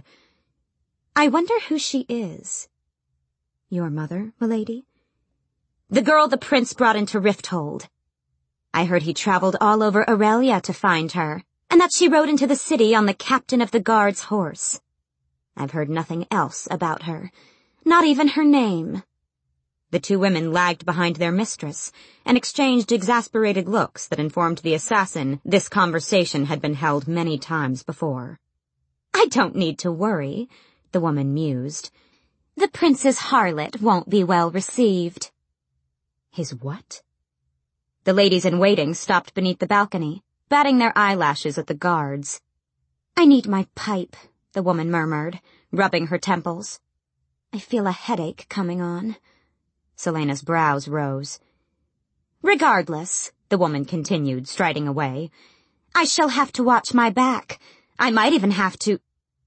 [SPEAKER 2] "I wonder who she is." "Your mother, milady?" "The girl the prince brought into Rifthold. I heard he traveled all over Aurelia to find her, and that she rode into the city on the captain of the guard's horse. I've heard nothing else about her, not even her name." The two women lagged behind their mistress and exchanged exasperated looks that informed the assassin this conversation had been held many times before. "I don't need to worry," the woman mused. "The prince's harlot won't be well received." "His what?" The ladies-in-waiting stopped beneath the balcony, batting their eyelashes at the guards. "I need my pipe," the woman murmured, rubbing her temples. "I feel a headache coming on." Selena's brows rose. "Regardless," the woman continued, striding away, "I shall have to watch my back. I might even have to—"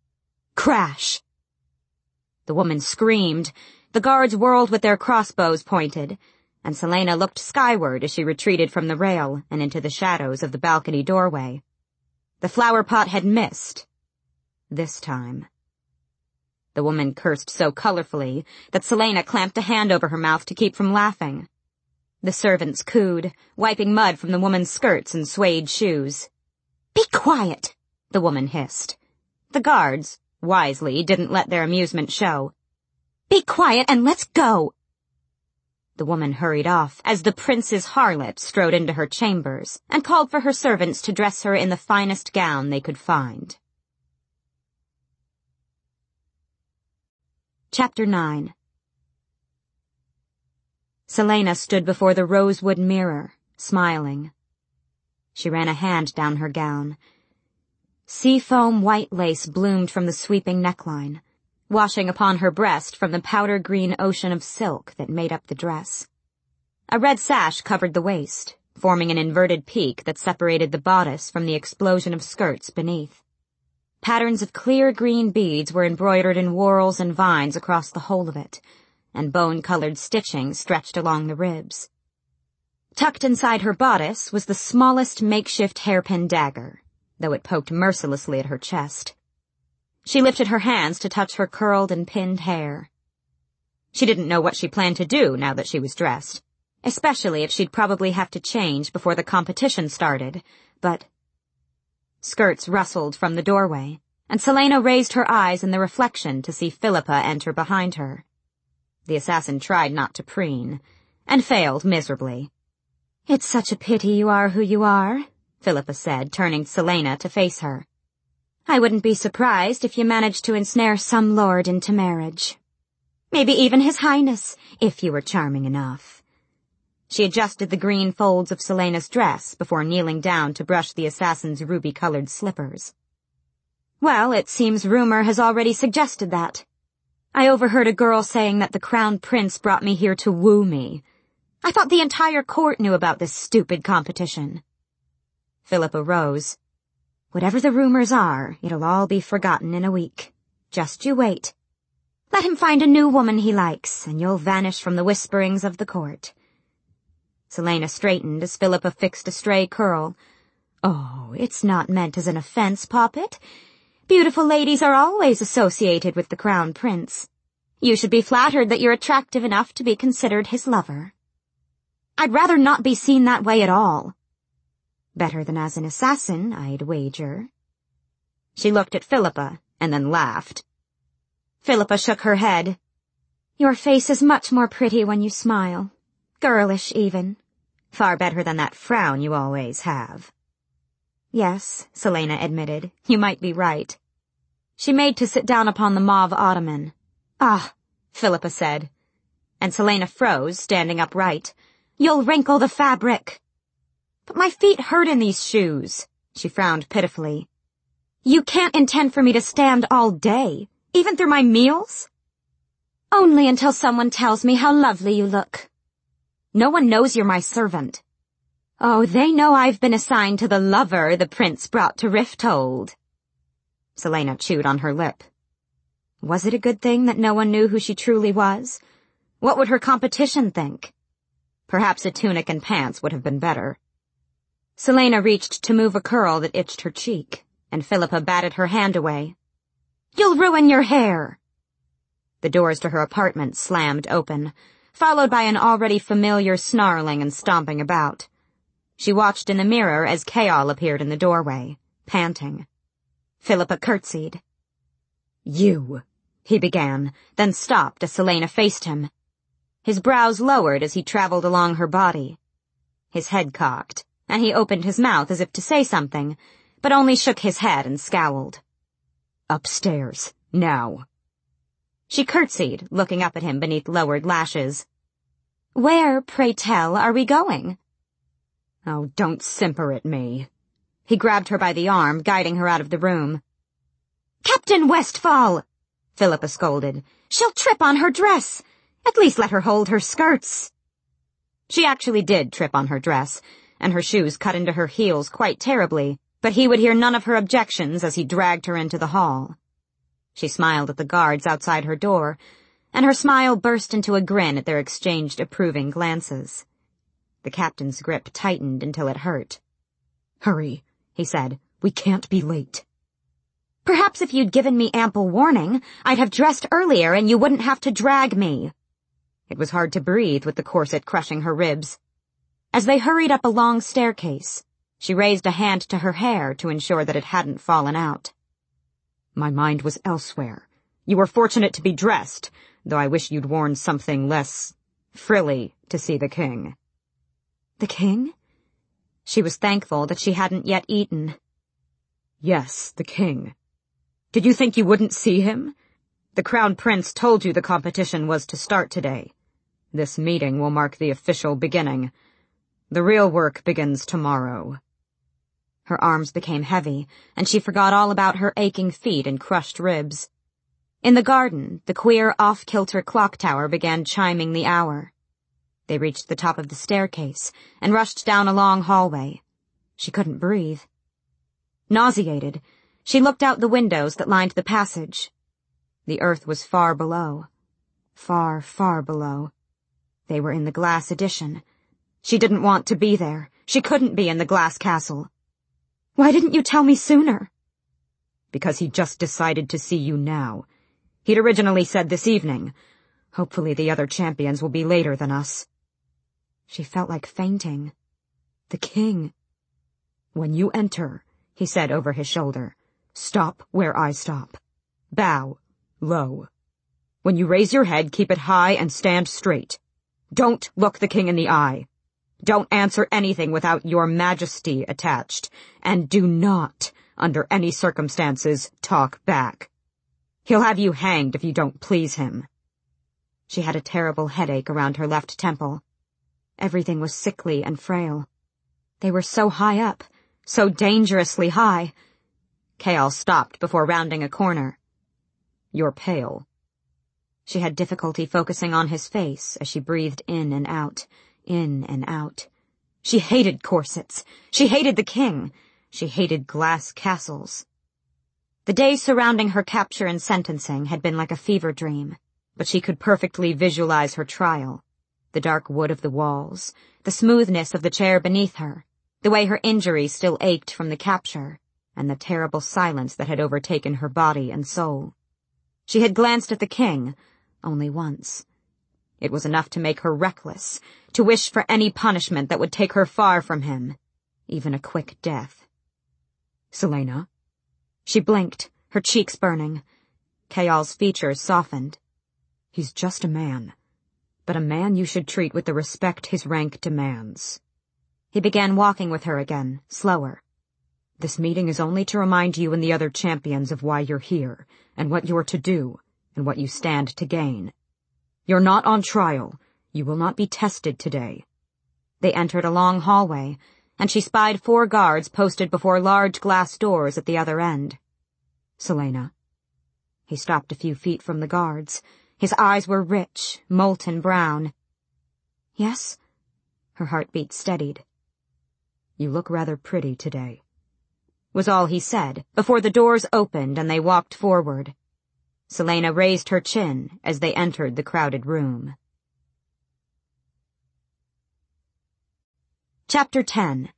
[SPEAKER 2] Crash! The woman screamed. The guards whirled with their crossbows pointed, and Selena looked skyward as she retreated from the rail and into the shadows of the balcony doorway. The flower pot had missed. This time. The woman cursed so colorfully that Selena clamped a hand over her mouth to keep from laughing. The servants cooed, wiping mud from the woman's skirts and suede shoes. "Be quiet," the woman hissed. The guards, wisely, didn't let their amusement show. "Be quiet and let's go." The woman hurried off as the prince's harlot strode into her chambers and called for her servants to dress her in the finest gown they could find. Chapter nine. Selena stood before the rosewood mirror, smiling. She ran a hand down her gown. Seafoam white lace bloomed from the sweeping neckline, washing upon her breast from the powder-green ocean of silk that made up the dress. A red sash covered the waist, forming an inverted peak that separated the bodice from the explosion of skirts beneath. Patterns of clear green beads were embroidered in whorls and vines across the whole of it, and bone-colored stitching stretched along the ribs. Tucked inside her bodice was the smallest makeshift hairpin dagger, though it poked mercilessly at her chest. She lifted her hands to touch her curled and pinned hair. She didn't know what she planned to do now that she was dressed, especially if she'd probably have to change before the competition started, but... Skirts rustled from the doorway, and Celaena raised her eyes in the reflection to see Philippa enter behind her. The assassin tried not to preen, and failed miserably. "It's such a pity you are who you are," Philippa said, turning Celaena to face her. "I wouldn't be surprised if you managed to ensnare some lord into marriage. Maybe even his highness, if you were charming enough." She adjusted the green folds of Celaena's dress before kneeling down to brush the assassin's ruby-colored slippers. "Well, it seems rumor has already suggested that. I overheard a girl saying that the crown prince brought me here to woo me. I thought the entire court knew about this stupid competition." Philippa rose. "Whatever the rumors are, it'll all be forgotten in a week. Just you wait. Let him find a new woman he likes, and you'll vanish from the whisperings of the court." Celaena straightened as Philippa fixed a stray curl. "Oh, it's not meant as an offense, Poppet. Beautiful ladies are always associated with the crown prince. You should be flattered that you're attractive enough to be considered his lover." "I'd rather not be seen that way at all." "Better than as an assassin, I'd wager." She looked at Philippa and then laughed. Philippa shook her head. "Your face is much more pretty when you smile. Girlish, even. Far better than that frown you always have." "Yes," Celaena admitted. "You might be right." She made to sit down upon the mauve ottoman. "Ah," Philippa said. And Celaena froze, standing upright. "You'll wrinkle the fabric." "But my feet hurt in these shoes." She frowned pitifully. "You can't intend for me to stand all day, even through my meals?" "Only until someone tells me how lovely you look." "No one knows you're my servant." "Oh, they know I've been assigned to the lover the prince brought to Rifthold." Celaena chewed on her lip. Was it a good thing that no one knew who she truly was? What would her competition think? Perhaps a tunic and pants would have been better. Celaena reached to move a curl that itched her cheek, and Philippa batted her hand away. "You'll ruin your hair!" The doors to her apartment slammed open, followed by an already familiar snarling and stomping about. She watched in the mirror as Chaol appeared in the doorway, panting. Philippa curtsied. "You," he began, then stopped as Celaena faced him. His brows lowered as he traveled along her body. His head cocked, and he opened his mouth as if to say something, but only shook his head and scowled. "Upstairs, now." She curtsied, looking up at him beneath lowered lashes. "Where, pray tell, are we going?" "Oh, don't simper at me." He grabbed her by the arm, guiding her out of the room. "Captain Westfall!" Philippa scolded. "She'll trip on her dress. At least let her hold her skirts." She actually did trip on her dress, and her shoes cut into her heels quite terribly, but he would hear none of her objections as he dragged her into the hall. She smiled at the guards outside her door, and her smile burst into a grin at their exchanged approving glances. The captain's grip tightened until it hurt. "Hurry," he said. "We can't be late." "Perhaps if you'd given me ample warning, I'd have dressed earlier and you wouldn't have to drag me." It was hard to breathe with the corset crushing her ribs. As they hurried up a long staircase, she raised a hand to her hair to ensure that it hadn't fallen out. "My mind was elsewhere. You were fortunate to be dressed, though I wish you'd worn something less frilly to see the king." "The king?" She was thankful that she hadn't yet eaten. "Yes, the king. Did you think you wouldn't see him? The crown prince told you the competition was to start today. This meeting will mark the official beginning. The real work begins tomorrow." Her arms became heavy, and she forgot all about her aching feet and crushed ribs. In the garden, the queer off-kilter clock tower began chiming the hour. They reached the top of the staircase and rushed down a long hallway. She couldn't breathe. Nauseated, she looked out the windows that lined the passage. The earth was far below. Far, far below. They were in the glass addition. She didn't want to be there. She couldn't be in the glass castle. "Why didn't you tell me sooner?" "Because he just decided to see you now. He'd originally said this evening. Hopefully the other champions will be later than us." She felt like fainting. The king. "When you enter," he said over his shoulder, "stop where I stop. Bow low. When you raise your head, keep it high and stand straight. Don't look the king in the eye. Don't answer anything without your majesty attached, and do not, under any circumstances, talk back. He'll have you hanged if you don't please him." She had a terrible headache around her left temple. Everything was sickly and frail. They were so high up, so dangerously high. Chaol stopped before rounding a corner. "You're pale." She had difficulty focusing on his face as she breathed in and out, in and out. She hated corsets. She hated the king. She hated glass castles. The days surrounding her capture and sentencing had been like a fever dream, but she could perfectly visualize her trial. The dark wood of the walls, the smoothness of the chair beneath her, the way her injury still ached from the capture, and the terrible silence that had overtaken her body and soul. She had glanced at the king, only once. It was enough to make her reckless, to wish for any punishment that would take her far from him, even a quick death. "Celaena?" She blinked, her cheeks burning. Chaol's features softened. "He's just a man, but a man you should treat with the respect his rank demands." He began walking with her again, slower. "This meeting is only to remind you and the other champions of why you're here, and what you're to do, and what you stand to gain. You're not on trial. You will not be tested today." They entered a long hallway, and she spied four guards posted before large glass doors at the other end. "Celaena." He stopped a few feet from the guards. His eyes were rich, molten brown. "Yes?" Her heartbeat steadied. "You look rather pretty today," was all he said, before the doors opened and they walked forward. Celaena raised her chin as they entered the crowded room. Chapter ten.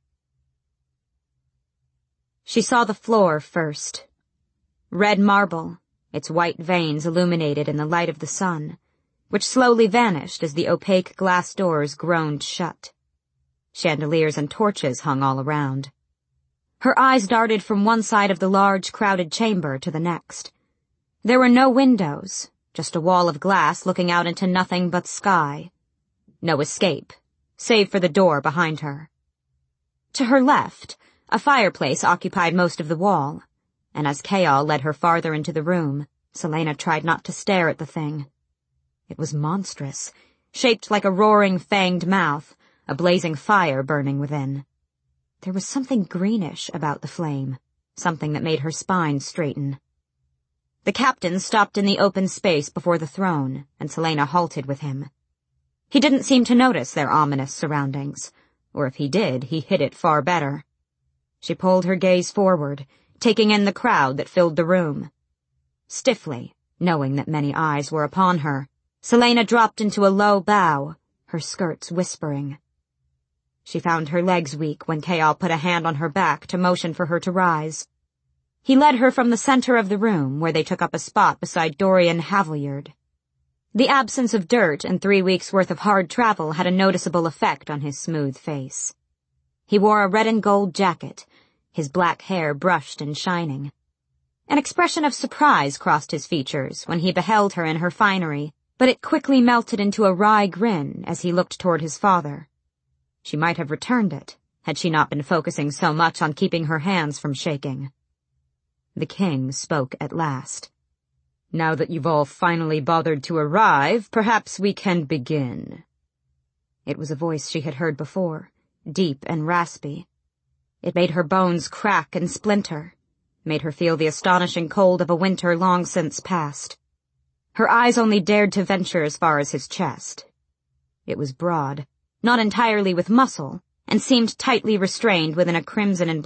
[SPEAKER 2] She saw the floor first. Red marble, its white veins illuminated in the light of the sun, which slowly vanished as the opaque glass doors groaned shut. Chandeliers and torches hung all around. Her eyes darted from one side of the large, crowded chamber to the next. There were no windows, just a wall of glass looking out into nothing but sky. No escape, save for the door behind her. To her left, a fireplace occupied most of the wall, and as Chaol led her farther into the room, Celaena tried not to stare at the thing. It was monstrous, shaped like a roaring fanged mouth, a blazing fire burning within. There was something greenish about the flame, something that made her spine straighten. The captain stopped in the open space before the throne, and Celaena halted with him. He didn't seem to notice their ominous surroundings, or if he did, he hid it far better. She pulled her gaze forward, taking in the crowd that filled the room. Stiffly, knowing that many eyes were upon her, Celaena dropped into a low bow, her skirts whispering. She found her legs weak when Chaol put a hand on her back to motion for her to rise. He led her from the center of the room, where they took up a spot beside Dorian Havilyard. The absence of dirt and three weeks' worth of hard travel had a noticeable effect on his smooth face. He wore a red and gold jacket, his black hair brushed and shining. An expression of surprise crossed his features when he beheld her in her finery, but it quickly melted into a wry grin as he looked toward his father. She might have returned it, had she not been focusing so much on keeping her hands from shaking. The king spoke at last. "Now that you've all finally bothered to arrive, perhaps we can begin." It was a voice she had heard before, deep and raspy. It made her bones crack and splinter, made her feel the astonishing cold of a winter long since past. Her eyes only dared to venture as far as his chest. It was broad, not entirely with muscle, and seemed tightly restrained within a crimson and